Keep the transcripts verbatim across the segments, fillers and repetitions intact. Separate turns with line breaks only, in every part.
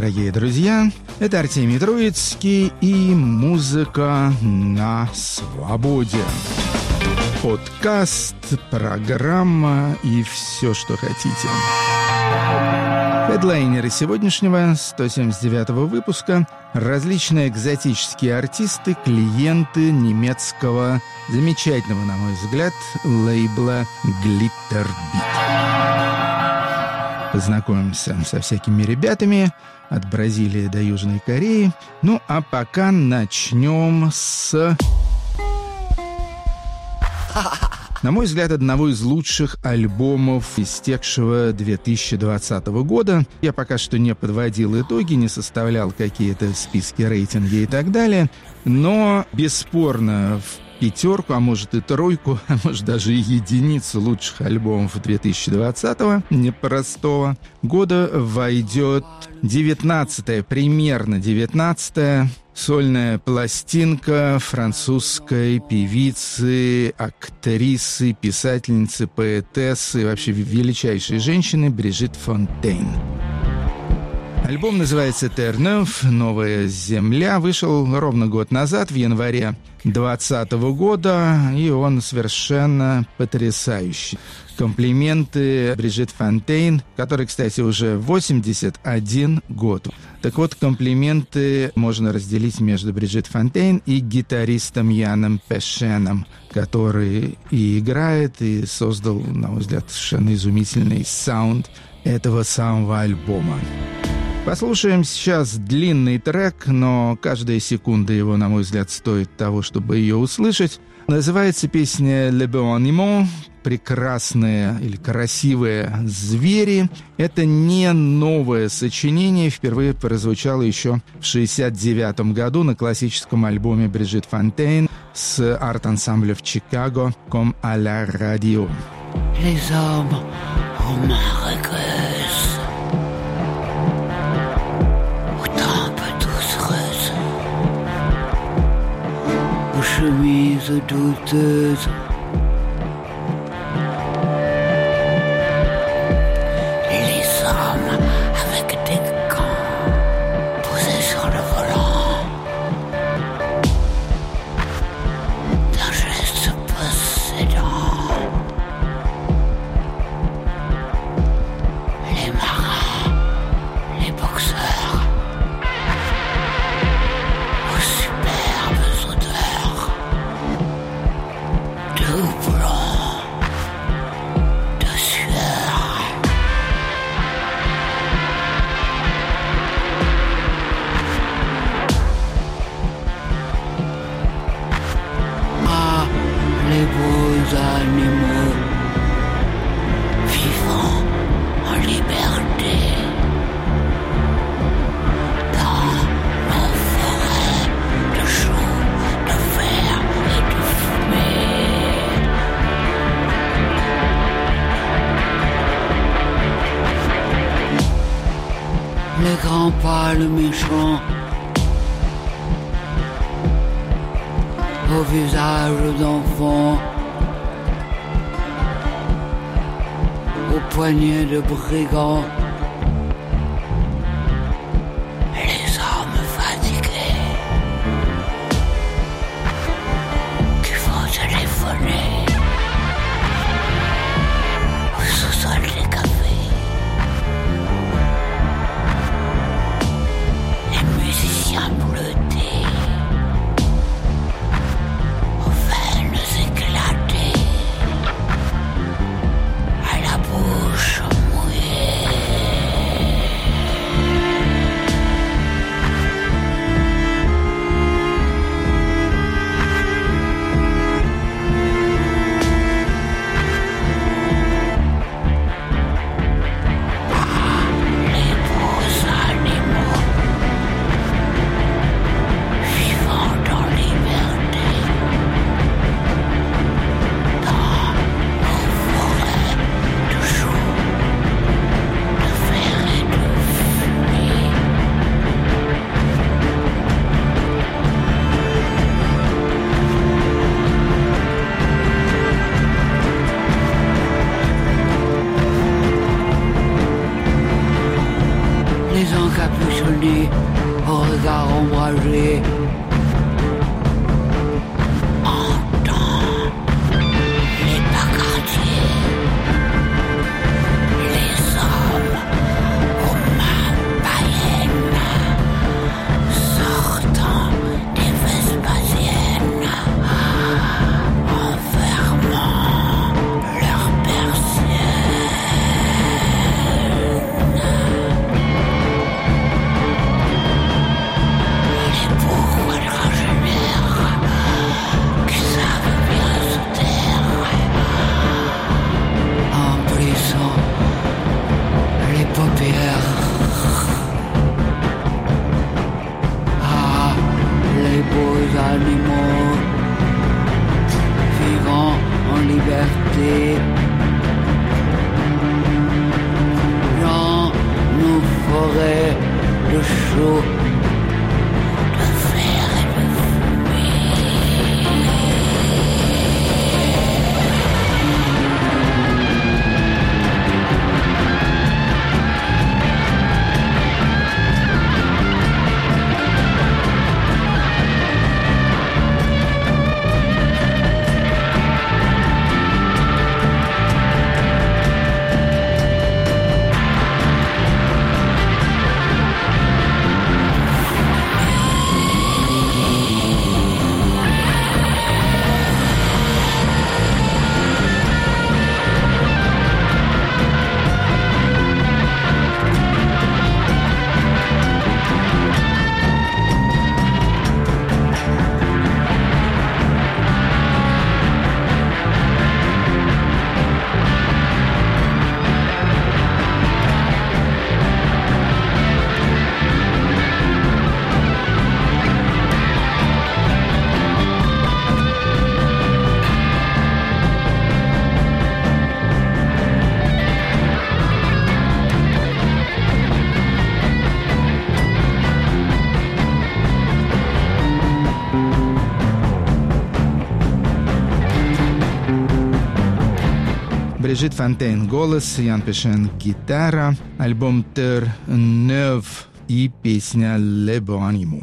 дорогие друзья! Это Артемий Троицкий и музыка на свободе. Подкаст, программа и все, что хотите. Хедлайнеры сегодняшнего сто семьдесят девятого выпуска – различные экзотические артисты, клиенты немецкого, замечательного, на мой взгляд, лейбла Glitterbeat. Познакомимся со всякими ребятами от Бразилии до Южной Кореи. Ну, а пока начнем с... на мой взгляд, одного из лучших альбомов истекшего две тысячи двадцатого года. Я пока что не подводил итоги, не составлял какие-то списки, рейтинги и так далее. Но, бесспорно, в пятерку, а может и тройку, а может даже и единицу лучших альбомов две тысячи двадцатого непростого года войдет девятнадцатая, примерно девятнадцатая сольная пластинка французской певицы, актрисы, писательницы, поэтессы, вообще величайшей женщины Брижит Фонтейн. Альбом называется «Terre Neuve», «Новая земля», вышел ровно год назад, в январе двадцатого года, и он совершенно потрясающий. Комплименты Брижит Фонтейн, которой, кстати, уже восемьдесят один год. Так вот, комплименты можно разделить между Брижит Фонтейн и гитаристом Яном Пешеном, который и играет, и создал, на мой взгляд, совершенно изумительный саунд этого самого альбома. Послушаем сейчас длинный трек, но каждая секунда его, на мой взгляд, стоит того, чтобы ее услышать. Называется песня «Le Bon Animal», «Прекрасные» или «Красивые звери». Это не новое сочинение, впервые прозвучало еще в шестьдесят девятом году на классическом альбоме Брижит Фонтейн с арт-ансамблем Chicago «Comme à la radio».
Les hommes en Marrakech. Chemise douteuse, les hommes avec des gants posés sur le volant, d'un geste possédant, les marins, les boxeurs, aux superbes odeurs de houblon, de sueur. Ah, les beaux animaux vivant en liberté dans nos forêts de chaux, de fer et de fumée. Les grands pâles méchants au visage d'enfants, aux poignets de brigands, les hommes fatigués qui vont téléphoner au sous-sol des cafés. Les musiciens bleutés aux veines éclatées, à la bouche mouillée.
animaux vivant en liberté. Dans nos forêts de chaud,
de fer et de
Брижит Фонтейн — голос, Ян Пешен — гитара, альбом «Terre Neuve» и песня «Le Beau Animaux».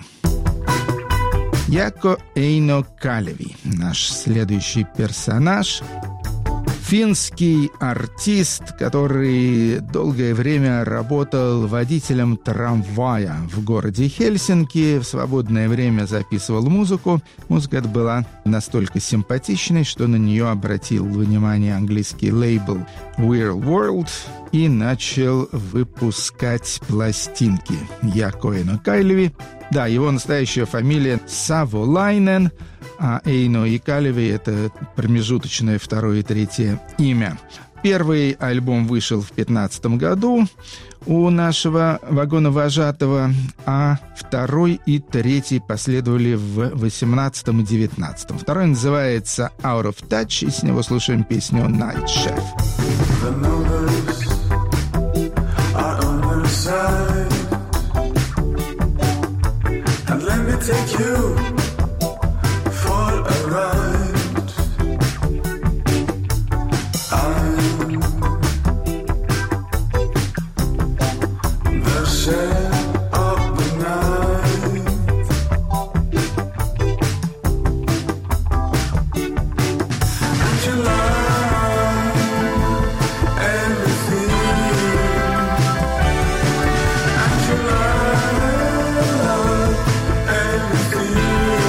Jaakko Eino Kalevi, наш следующий персонаж, финский артист, который долгое время работал водителем трамвая в городе Хельсинки, в свободное время записывал музыку. Музыка эта была настолько симпатичной, что на нее обратил внимание английский лейбл Weird World и начал выпускать пластинки. Jaakko Eino Kalevi. Да, его настоящая фамилия Savolainen, а Эйно и Калеви — это промежуточное второе и третье имя. Первый альбом вышел в пятнадцатом году у нашего вагоновожатого, а второй и третий последовали в восемнадцатом и девятнадцатом. Второй называется «Out of Touch», и с него слушаем песню «Night Chef».
Take you for a ride. I'm the shade of the night. And you love everything. And you love everything.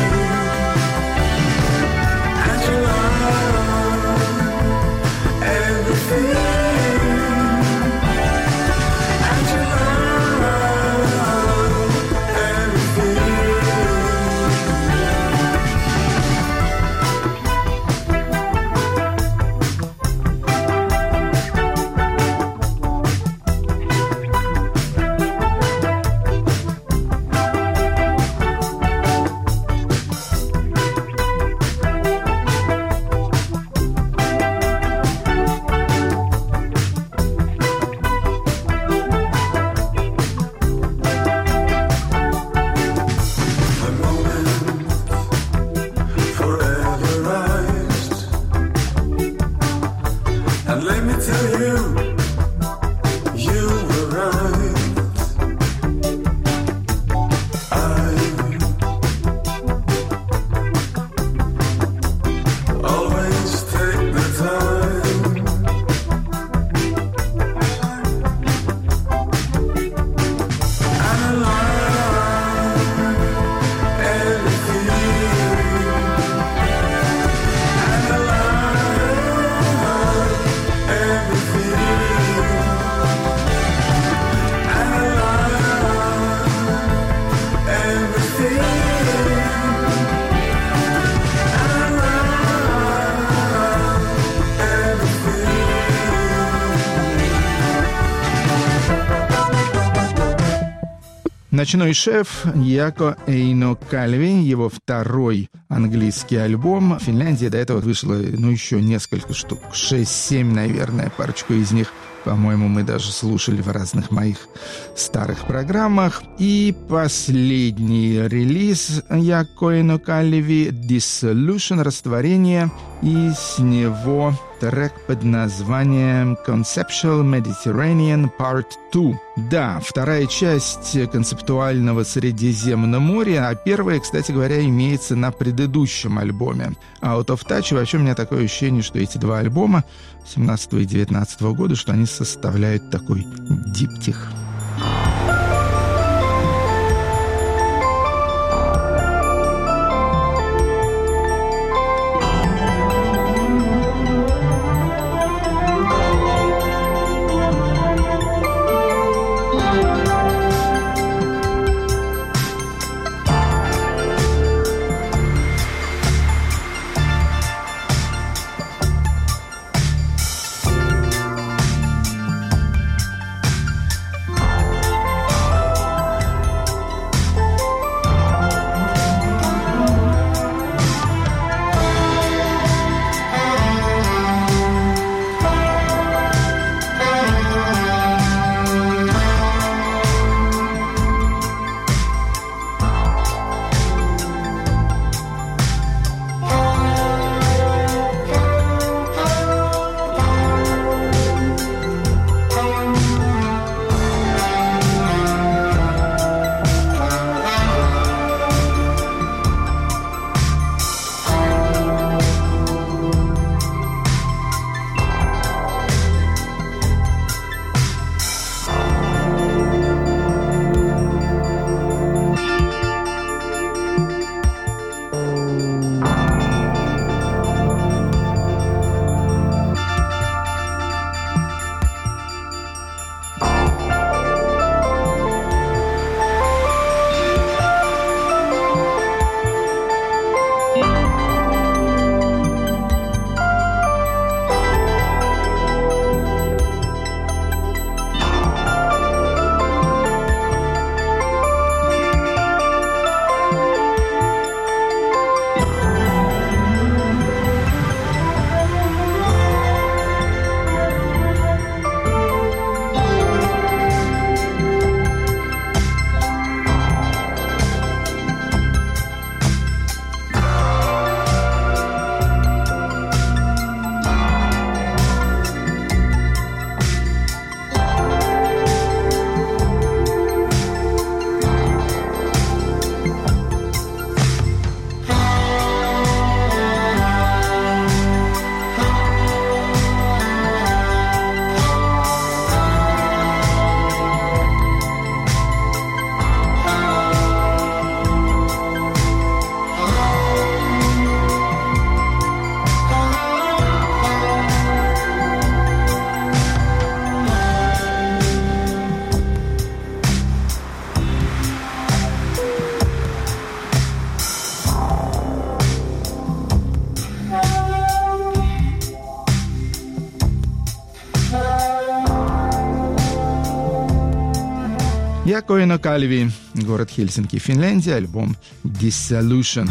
Ночной шеф Яко Эйно Кальви, его второй английский альбом. В Финляндии до этого вышло, ну, еще несколько штук, шесть-семь, наверное, парочку из них, по-моему, мы даже слушали в разных моих старых программах. И последний релиз Яко Эйно Кальви Dissolution, растворение, и с него трек под названием Conceptual Mediterranean Part два. Да, вторая часть концептуального Средиземноморья, а первая, кстати говоря, имеется на предыдущем альбоме Out of Touch. И вообще у меня такое ощущение, что эти два альбома семнадцатого и девятнадцатого года, что они составляют такой диптих. Яко Эйно Кальви, город Хельсинки, Финляндия, альбом Dissolution.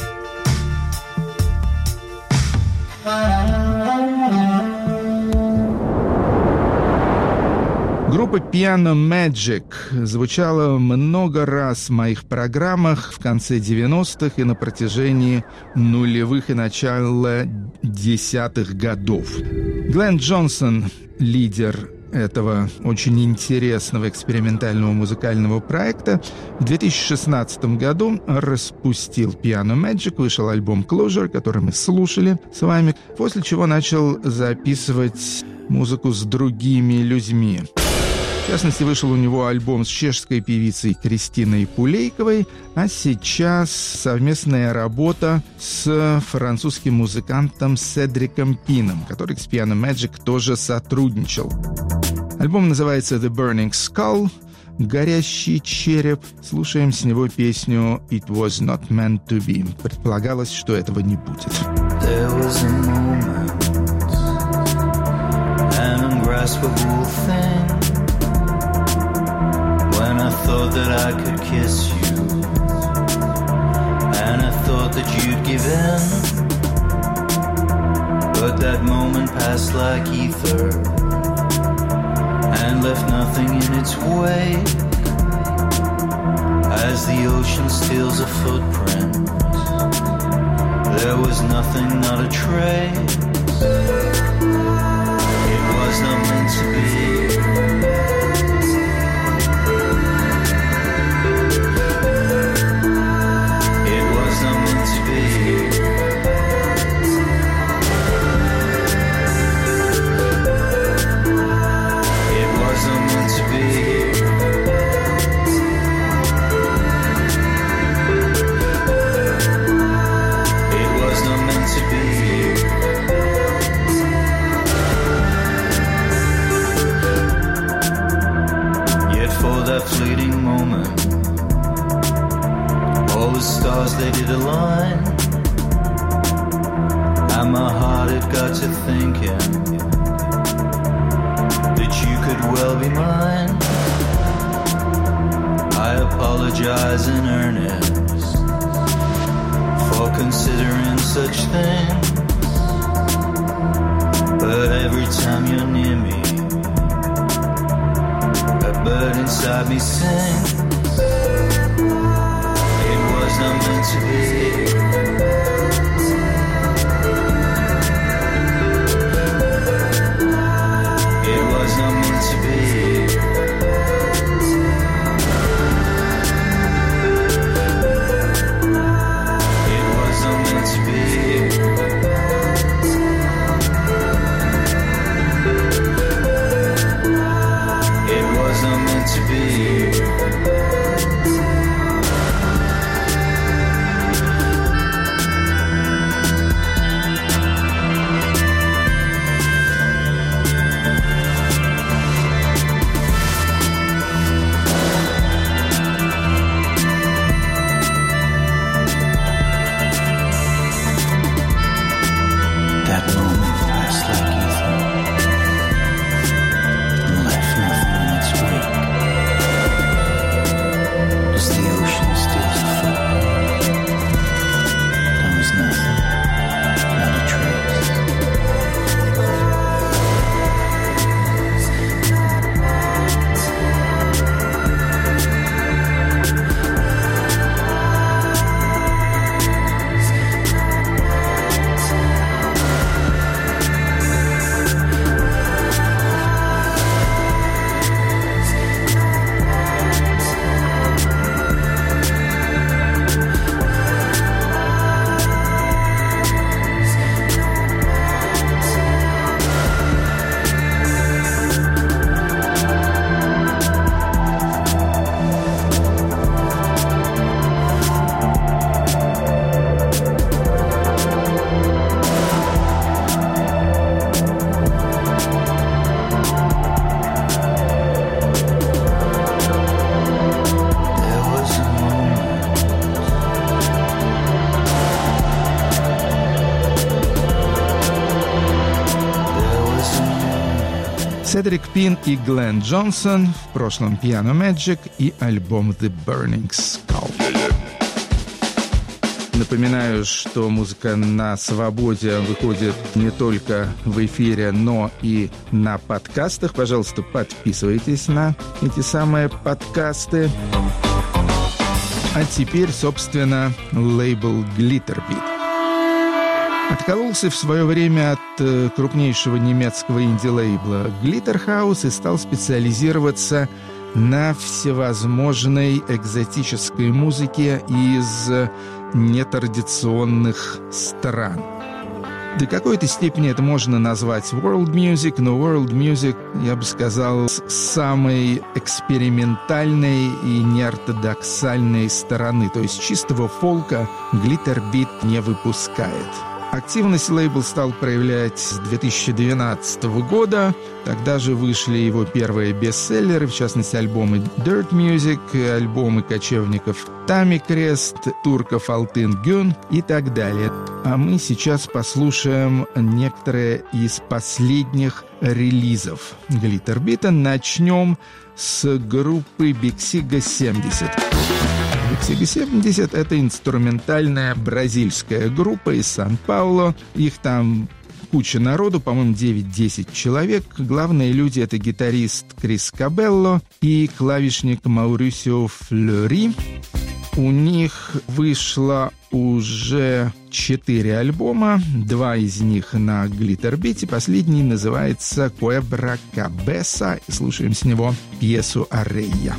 Группа Piano Magic звучала много раз в моих программах в конце девяностых и на протяжении нулевых и начала десятых годов. Глен Джонсон, лидер этого очень интересного экспериментального музыкального проекта, в две тысячи шестнадцатом году распустил Piano Magic, вышел альбом Closure, который мы слушали с вами, после чего начал записывать музыку с другими людьми. В частности, вышел у него альбом с чешской певицей Кристиной Пулейковой, а сейчас совместная работа с французским музыкантом Седриком Пином, который с Piano Magic тоже сотрудничал. Альбом называется The Burning Skull, «Горящий череп». Слушаем с него песню «It was not meant to be». Предполагалось, что этого не будет.
There was a moment, an ungraspable thing, when I thought that I could kiss you, and I thought that you'd give in, but that moment passed like ether and left nothing in its wake. As the ocean steals a footprint, there was nothing, not a trace. It was not meant to be. It was not meant to be. It was not meant to be. Fleeting moment, all the stars they did align, and my heart it got to thinking that you could well be mine. I apologize in earnest for considering such things, but every time you're near me, bird inside me sings. It was not meant to be. It was not meant to be. It was not meant to be. Not meant to be. That moment passed like ether and left nothing in its wake. As the ocean steals a footprint, there was nothing, not a trace.
Седрик Пин и Глен Джонсон, в прошлом Piano Magic и альбом The Burning Skull. Напоминаю, что музыка на свободе выходит не только в эфире, но и на подкастах. Пожалуйста, подписывайтесь на эти самые подкасты. А теперь, собственно, лейбл Glitterbeat откололся в свое время от э, крупнейшего немецкого инди-лейбла Glitterhouse и стал специализироваться на всевозможной экзотической музыке из нетрадиционных стран. До какой-то степени это можно назвать world music, но world music, я бы сказал, с самой экспериментальной и неортодоксальной стороны. То есть чистого фолка Glitterbeat не выпускает. Активность лейбл стал проявлять с две тысячи двенадцатого года. Тогда же вышли его первые бестселлеры, в частности, альбомы Dirt Music, альбомы кочевников Тами Крест, турков Алтын Гюн и так далее. А мы сейчас послушаем некоторые из последних релизов Глиттербита. Начнем с группы Биксига семьдесят. Биксига семьдесят — это инструментальная бразильская группа из Сан-Паулу. Их там куча народу, по-моему, девять-десять человек. Главные люди — это гитарист Крис Кабелло и клавишник Маурисио Флори. У них вышло уже четыре альбома, два из них на Глиттербите. Последний называется «Куэбра Кабеса». Слушаем с него пьесу «Арейя».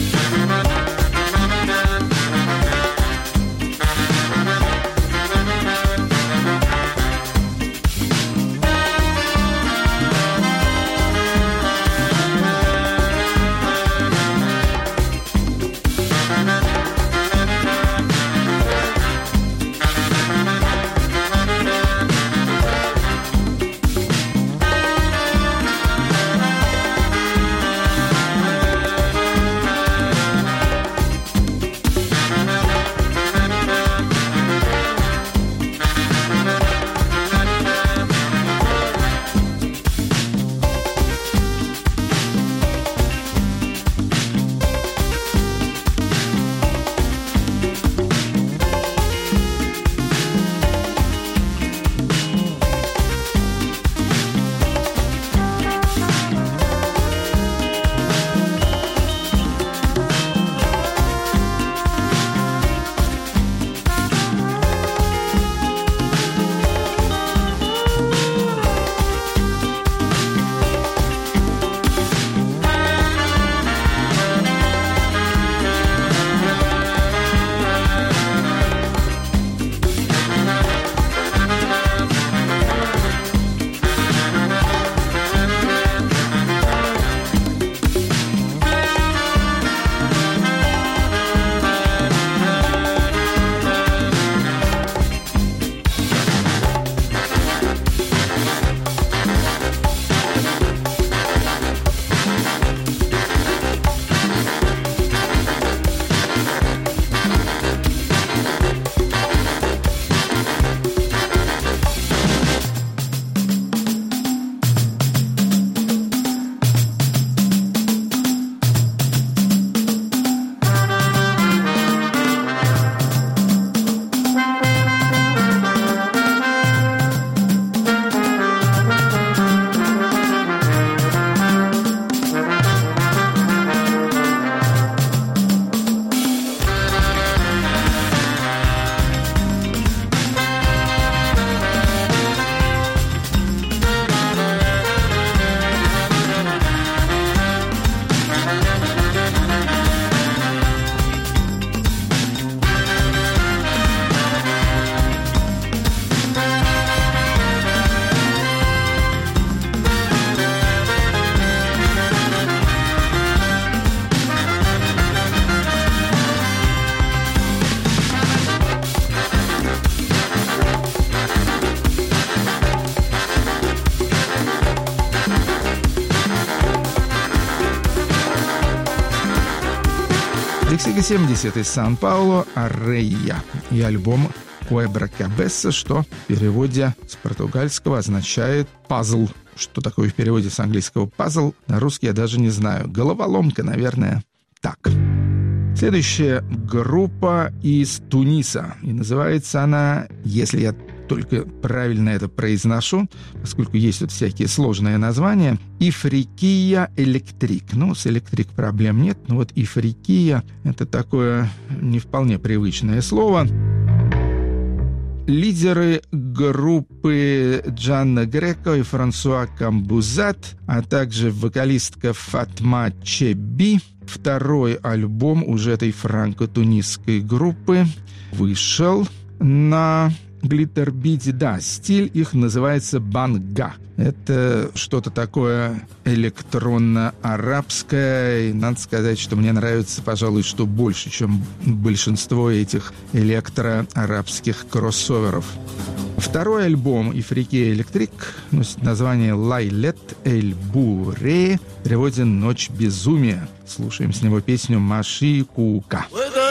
Биксига семьдесят из Сан-Паулу, «Арейя» и альбом «Куэбра Кабеса», что в переводе с португальского означает «пазл». Что такое в переводе с английского «пазл», на русский я даже не знаю. Головоломка, наверное, так. Следующая группа из Туниса. И называется она, если я только правильно это произношу, поскольку есть тут всякие сложные названия, «Ифрикия Электрик». Ну, с «электрик» проблем нет, но вот «Ифрикия» — это такое не вполне привычное слово. Лидеры группы Джанна Греко и Франсуа Камбузат, а также вокалистка Фатма Чеби. Второй альбом уже этой франко-тунисской группы вышел на Глиттербите. Да, стиль их называется банга. Это что-то такое электронно-арабское. И надо сказать, что мне нравится, пожалуй, что больше, чем большинство этих электро-арабских кроссоверов. Второй альбом Ифрикия Электрик носит название «Лайлет эль Буре», в переводе «Ночь безумия». Слушаем с него песню «Маши Кука».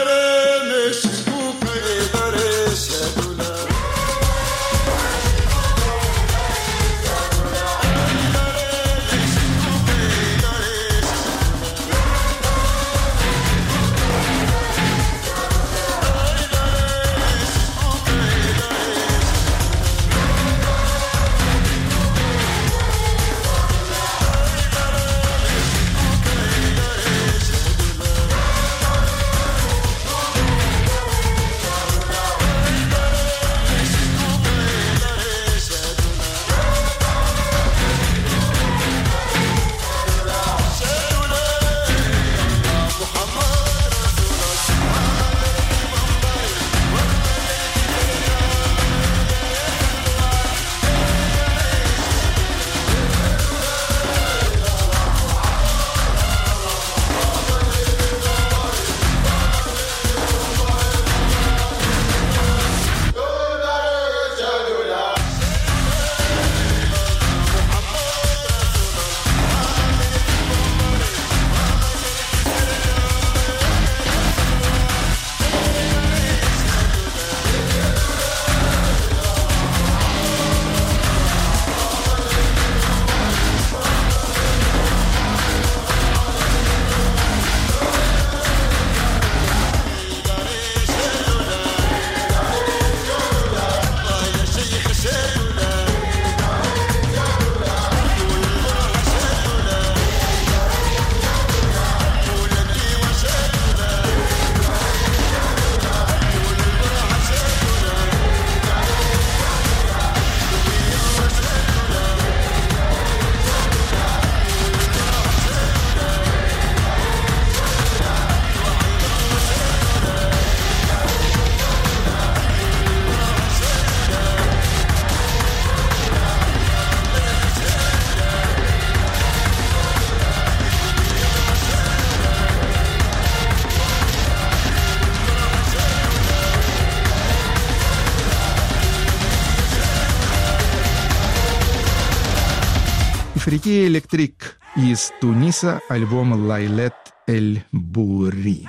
Ифрикия Электрик из Туниса, альбом «Лайлет эль Бури».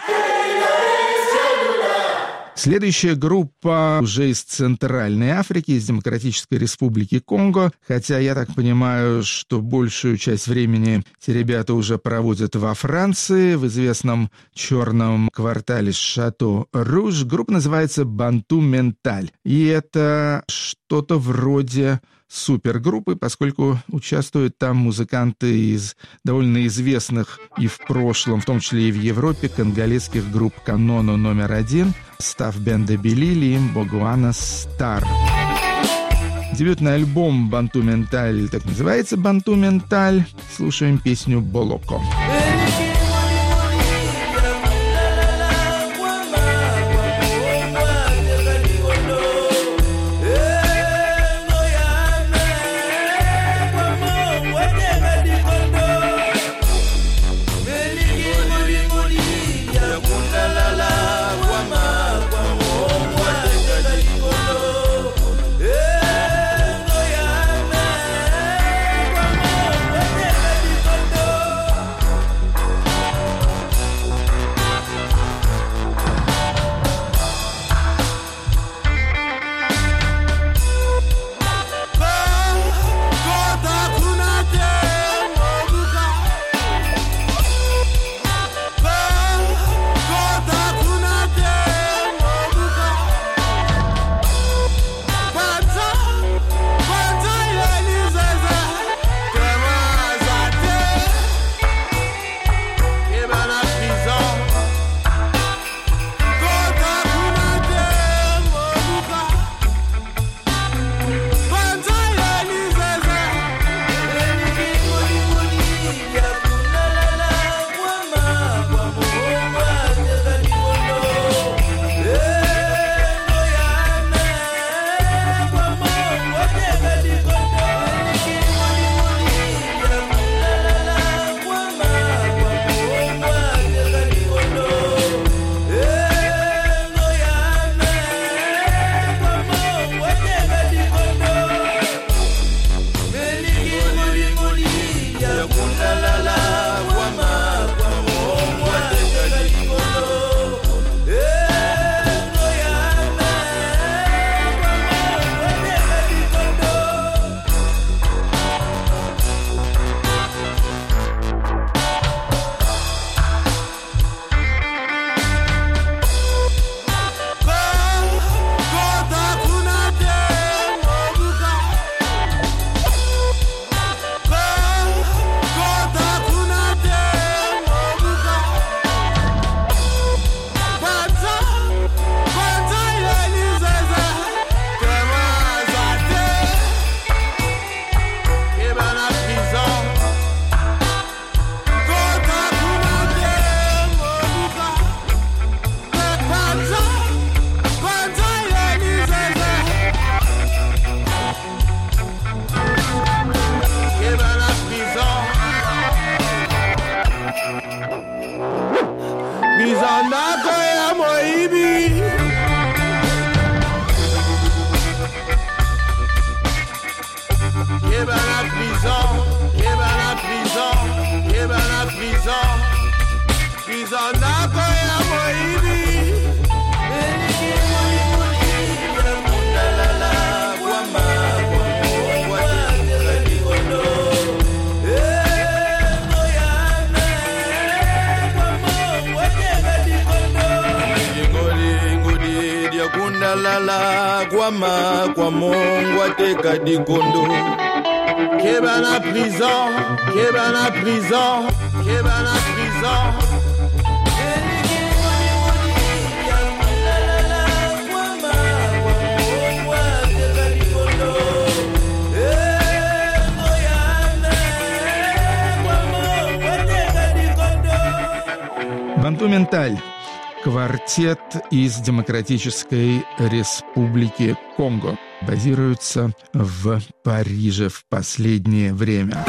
Следующая группа уже из Центральной Африки, из Демократической Республики Конго, хотя я так понимаю, что большую часть времени эти ребята уже проводят во Франции, в известном черном квартале Шато-Руж. Группа называется «Банту Менталь», и это что-то вроде супергруппы, поскольку участвуют там музыканты из довольно известных и в прошлом, в том числе и в Европе, конголезских групп «Каноно номер один», «Став Бенде Белили» и «Богуана Стар». Дебютный альбом «Банту Менталь» так называется «Банту Менталь». Слушаем песню «Болоко».
kwama kwa Mungu ateka dikondo. Keba na prison, keba na prison, keba na prison.
Банту-Менталь. Квартет из Демократической Республики Конго. Базируется в Париже в последнее время.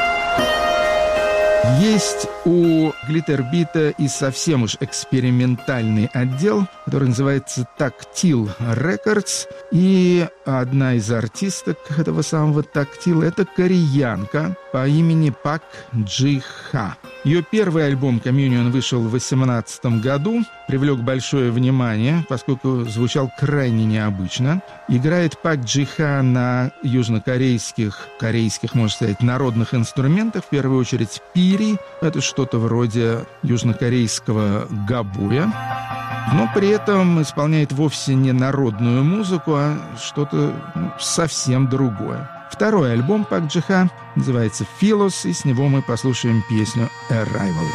Есть у Глиттербита и совсем уж экспериментальный отдел, который называется Tactile Records. И одна из артисток этого самого Tactile — это кореянка по имени Пак Джи Ха. Ее первый альбом «Communion» вышел в две тысячи восемнадцатом году, привлек большое внимание, поскольку звучал крайне необычно. Играет Пак Джи Ха на южнокорейских, корейских, можно сказать, народных инструментах, в первую очередь пири, это что-то вроде южнокорейского габуя, но при этом исполняет вовсе не народную музыку, а что-то ну, совсем другое. Второй альбом Пак Джи Ха называется «Philos», и с него мы послушаем песню «Arrival».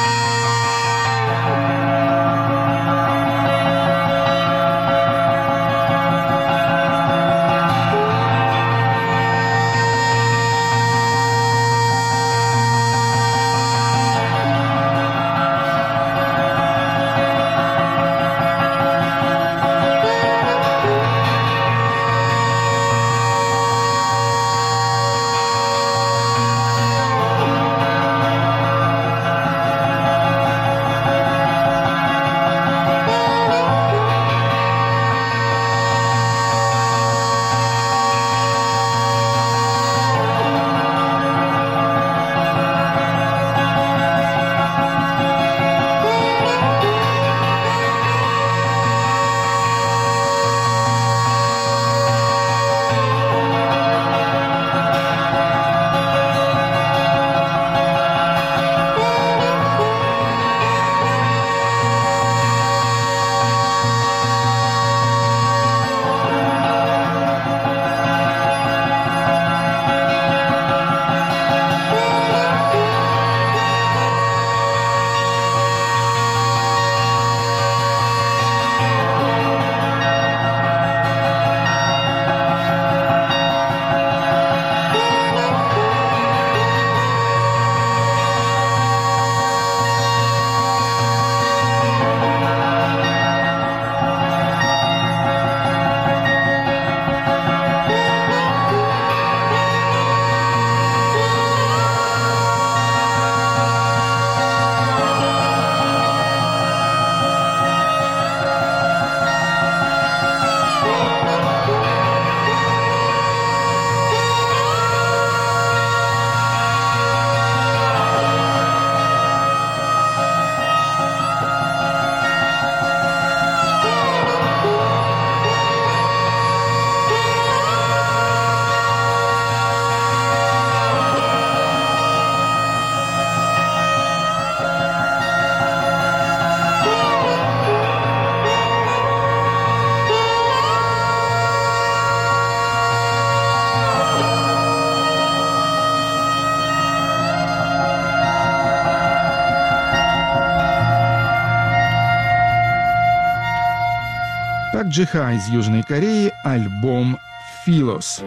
Пак Джи Ха из Южной Кореи, альбом «Philos».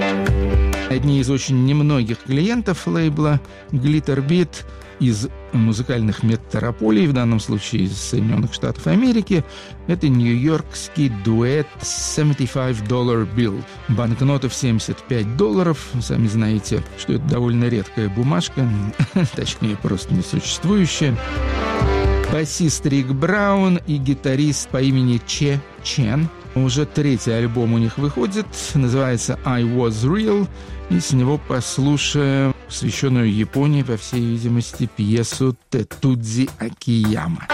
Одни из очень немногих клиентов лейбла Glitterbeat из музыкальных метрополий, в данном случае из Соединенных Штатов Америки, это нью-йоркский дуэт семьдесят пять доллар bill. Банкнота в семьдесят пять долларов. Сами знаете, что это довольно редкая бумажка, точнее, просто несуществующая. Басист Рик Браун и гитарист по имени Че Чен. Уже третий альбом у них выходит, называется «I Was Real», и с него послушаем посвященную Японии, по всей видимости, пьесу Тетудзи Акияма.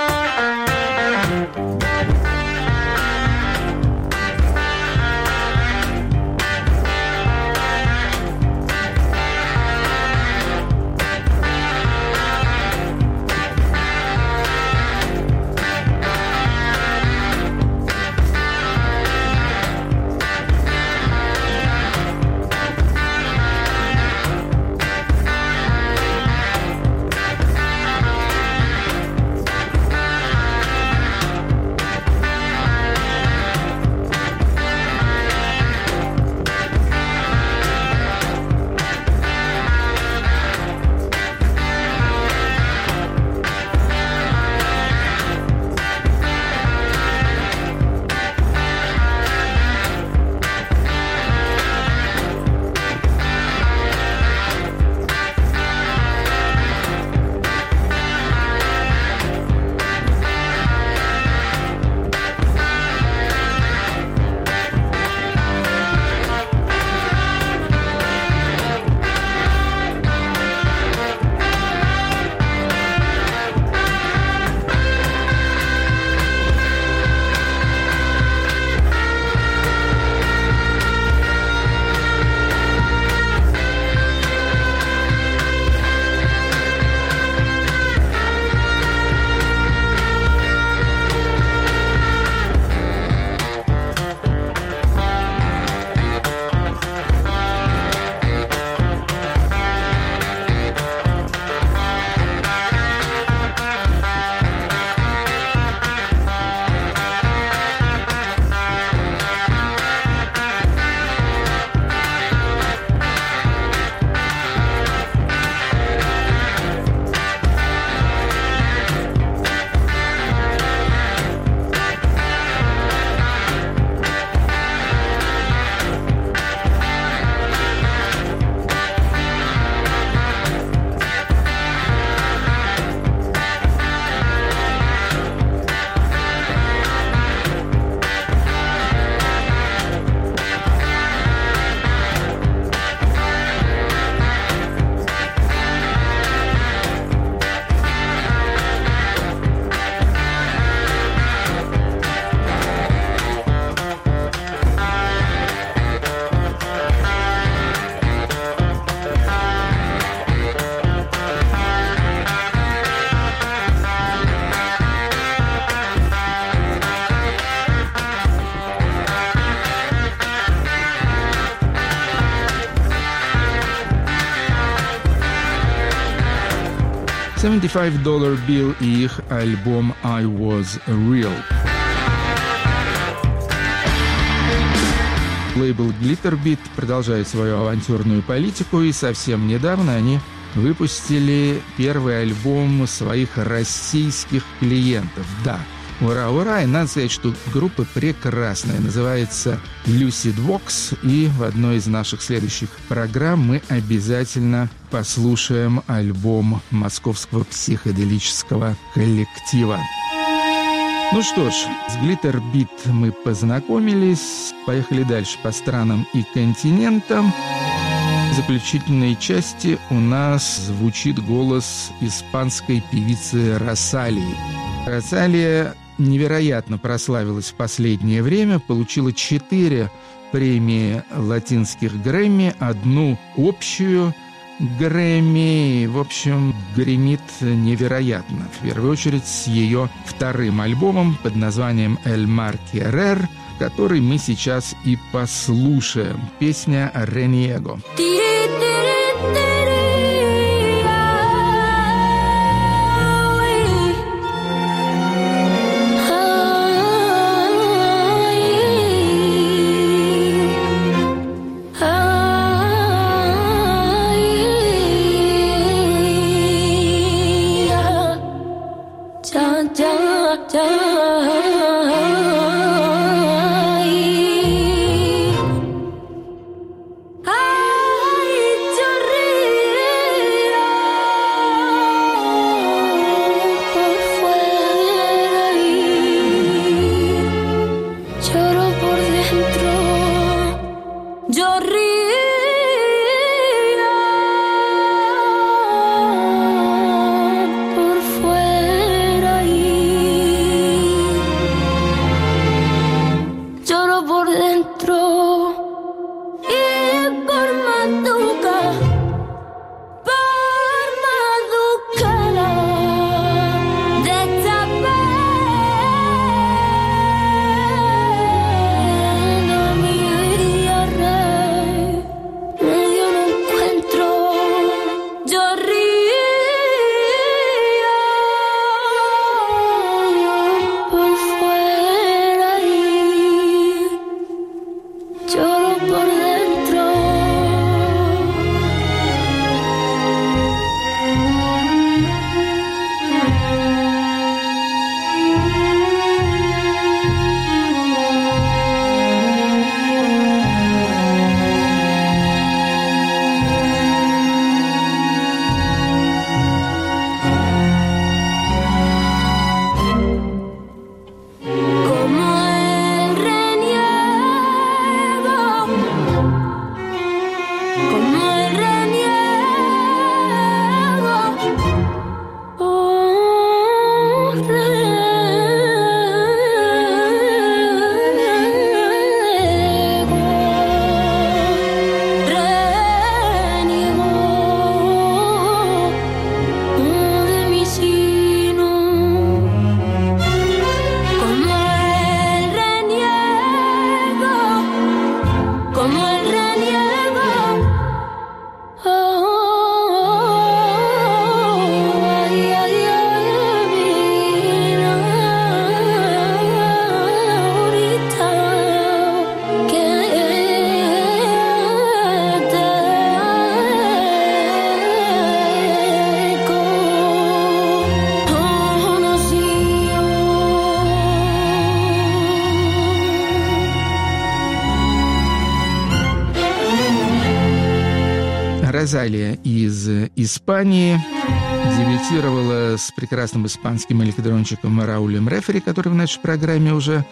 семьдесят пять доллар Bill и их альбом «I Was Real». Лейбл Glitterbeat продолжает свою авантюрную политику, и совсем недавно они выпустили первый альбом своих российских клиентов. Да, ура, ура, и надо сказать, что группа прекрасная, называется Lucid Vox, и в одной из наших следующих программ мы обязательно послушаем альбом московского психоделического коллектива. Ну что ж, с Glitterbeat мы познакомились, поехали дальше по странам и континентам. В заключительной части у нас звучит голос испанской певицы Росалии. Росалия невероятно прославилась в последнее время, получила четыре премии латинских Грэмми, одну общую Грэмми. В общем, гремит невероятно. В первую очередь с ее вторым альбомом под названием «El Mar Querer», который мы сейчас и послушаем. Песня «Reniego». Розалия из Испании дебютировала с прекрасным испанским электронщиком Раулем Рефери, который в нашей программе уже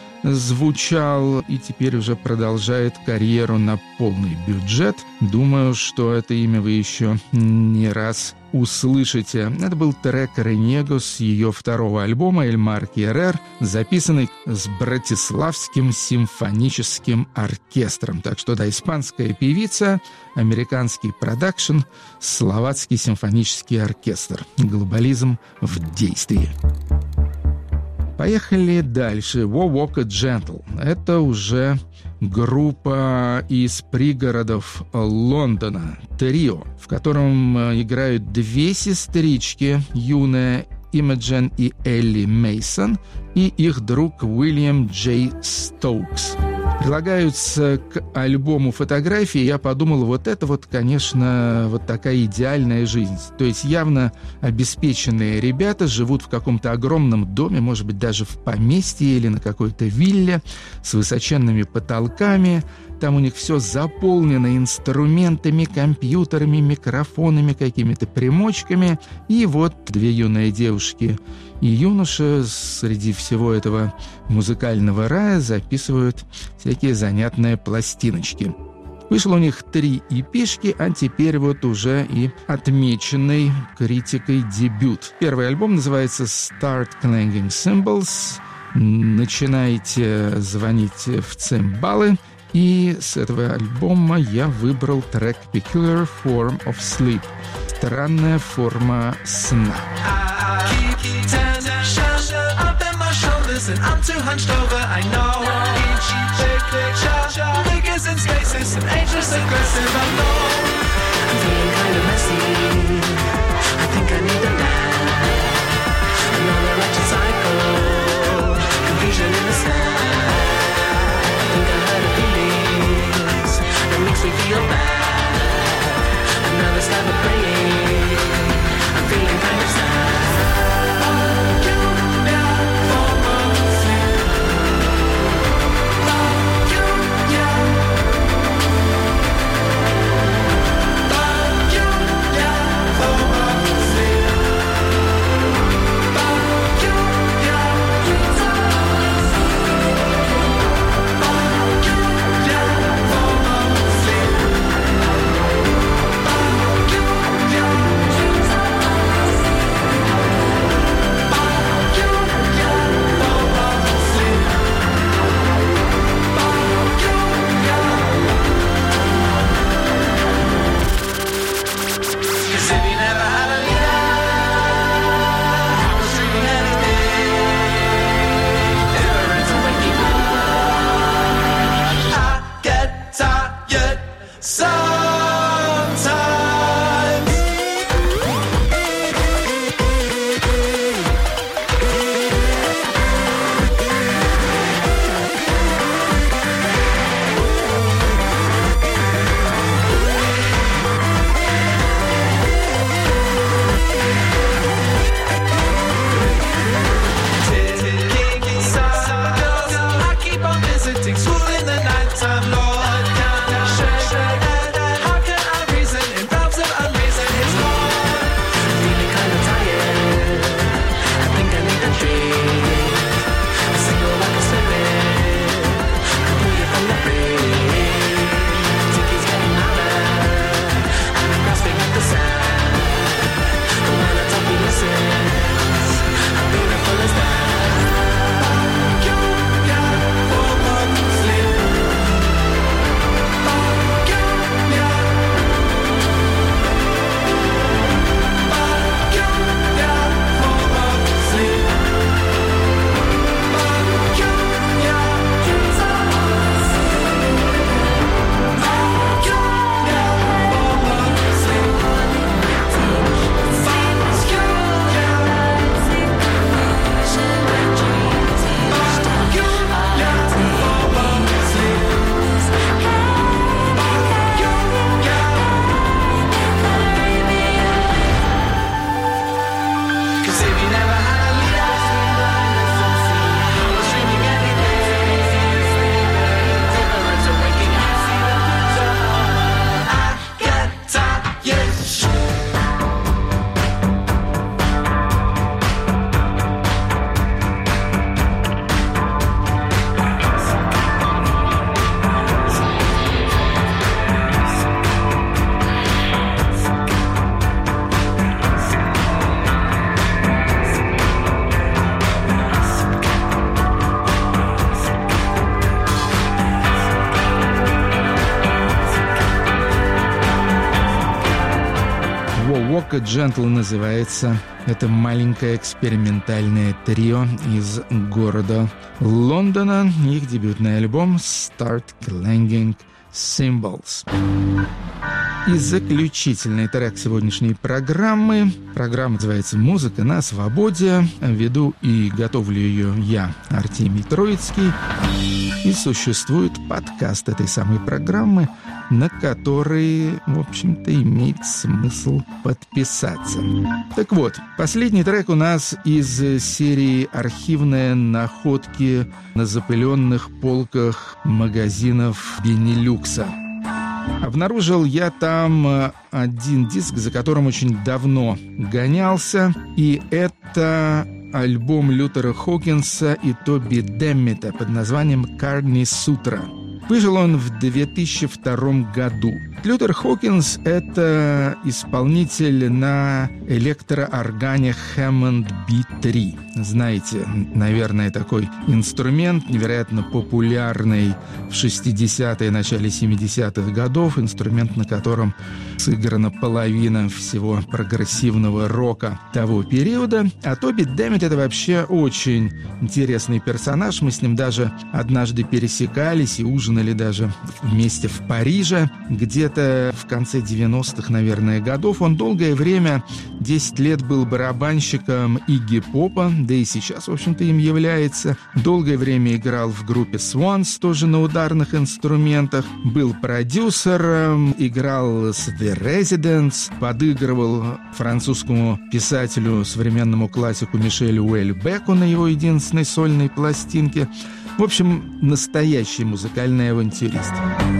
звучал, и теперь уже продолжает карьеру на полный бюджет. Думаю, что это имя вы еще не раз услышите. Это был трек «Reniego» с ее второго альбома «El Mar Querer», записанный с Братиславским симфоническим оркестром. Так что, да, испанская певица, американский продакшн, словацкий симфонический оркестр. Глобализм в действии. Поехали дальше. Wo Walk a Gentle. Это уже группа из пригородов Лондона, трио, в котором играют две сестрички, юная Имаджен и Элли Мейсон, и их друг Уильям Джей Стоукс. Прилагаются к альбому фотографии, я подумал, вот это вот, конечно, вот такая идеальная жизнь. То есть явно обеспеченные ребята живут в каком-то огромном доме, может быть, даже в поместье или на какой-то вилле с высоченными потолками. Там у них все заполнено инструментами, компьютерами, микрофонами, какими-то примочками. И вот две юные девушки и юноша среди всего этого музыкального рая записывают всякие занятные пластиночки. Вышло у них три ипишки, а теперь вот уже и отмеченный критикой дебют. Первый альбом называется «Start Clanging Cymbals». Начинайте звонить в цимбалы. И с этого альбома я выбрал трек «Peculiar Form of Sleep» — «Странная форма сна».
And I'm too hunched over, I know. Each picture, figures in spaces, and ageless aggressive, I know. I'm feeling kind of messy. I think I need a nap. Another wretched cycle, confusion in the sand. I think I heard a feelings that makes me feel bad. Another stab of praying. I'm feeling kind of sad.
подборка «Gentle» называется. Это маленькое экспериментальное трио из города Лондона. Их дебютный альбом «Start Clanging Cymbals». И заключительный трек сегодняшней программы. Программа называется «Музыка на свободе». Веду и готовлю ее я, Артемий Троицкий. И существует подкаст этой самой программы, на который, в общем-то, имеет смысл подписаться. Так вот, последний трек у нас из серии «Архивные находки на запыленных полках магазинов Бенилюкса». Обнаружил я там один диск, за которым очень давно гонялся, и это альбом Лютера Хокинса и Тоби Деммита под названием «Карни Сутра». Вышел он в две тысячи втором году. Лютер Хокинс — это исполнитель на электрооргане Hammond би три. Знаете, наверное, такой инструмент, невероятно популярный в шестидесятые, начале семидесятых годов, инструмент, на котором сыграна половина всего прогрессивного рока того периода. А Тоби Деммит — это вообще очень интересный персонаж. Мы с ним даже однажды пересекались и ужинали даже вместе в Париже, где-то в конце девяностых, наверное, годов. Он долгое время, десять лет, был барабанщиком Игги Попа, да и сейчас, в общем-то, им является. Долгое время играл в группе Swans, тоже на ударных инструментах. Был продюсером, играл с The Residents, подыгрывал французскому писателю, современному классику Мишелю Уэльбеку на его единственной сольной пластинке. В общем, настоящий музыкальный авантюрист.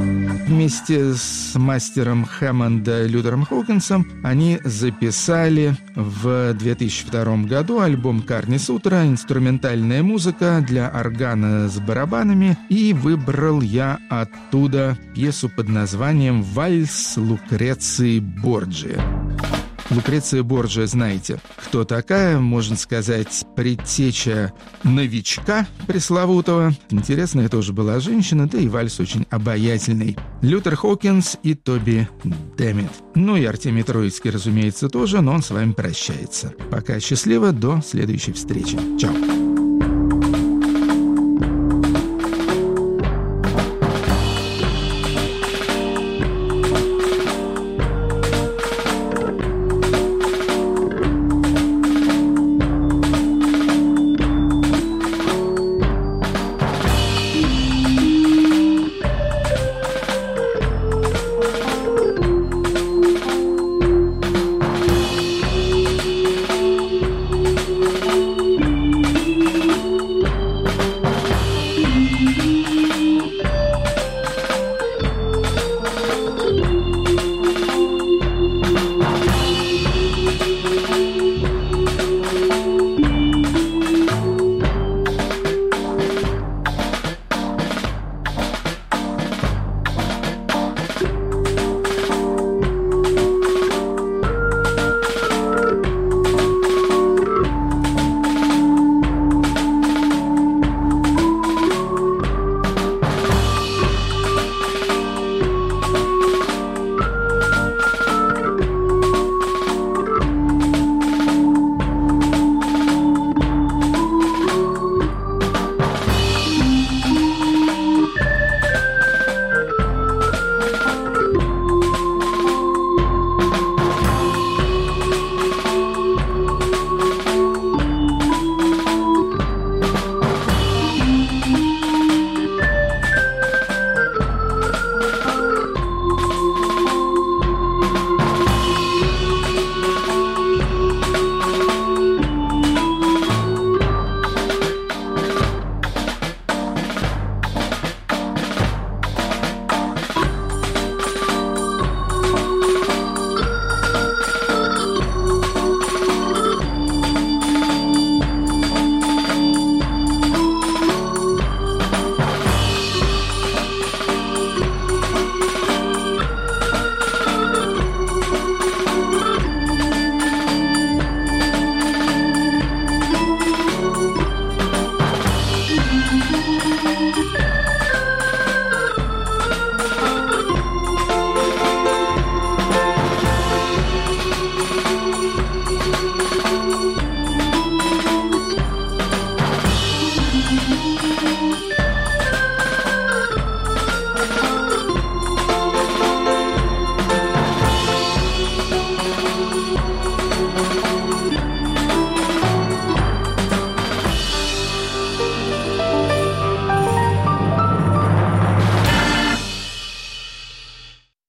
Вместе с мастером Хэммонда Лютером Хокинсом они записали в две тысячи втором году альбом «Карни Сутра», инструментальная музыка для органа с барабанами, и выбрал я оттуда пьесу под названием «Вальс Лукреции Борджиа». Лукреция Борджиа, знаете, кто такая, можно сказать, предтеча новичка пресловутого. Интересная тоже была женщина, да и вальс очень обаятельный. Лютер Хокинс и Тоби Деммит. Ну и Артемий Троицкий, разумеется, тоже, но он с вами прощается. Пока, счастливо, до следующей встречи. Чао.